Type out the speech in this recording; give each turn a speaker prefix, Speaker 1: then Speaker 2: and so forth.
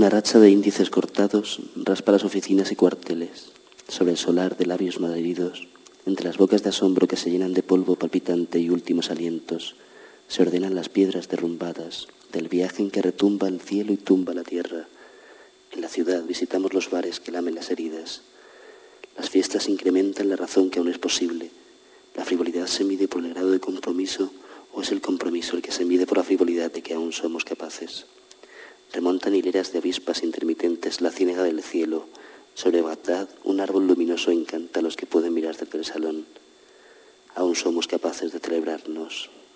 Speaker 1: Una racha de índices cortados raspa las oficinas y cuarteles, sobre el solar de labios malheridos, entre las bocas de asombro que se llenan de polvo palpitante y últimos alientos, se ordenan las piedras derrumbadas del viaje en que retumba el cielo y tumba la tierra. En la ciudad visitamos los bares que lamen las heridas. Las fiestas incrementan la razón que aún es posible. La frivolidad se mide por el grado de compromiso, o es el compromiso el que se mide por la frivolidad de que aún somos capaces. Remontan hileras de avispas intermitentes la ciénaga del cielo. Sobre Bagdad un árbol luminoso encanta a los que pueden mirar desde el salón. Aún somos capaces de celebrarnos.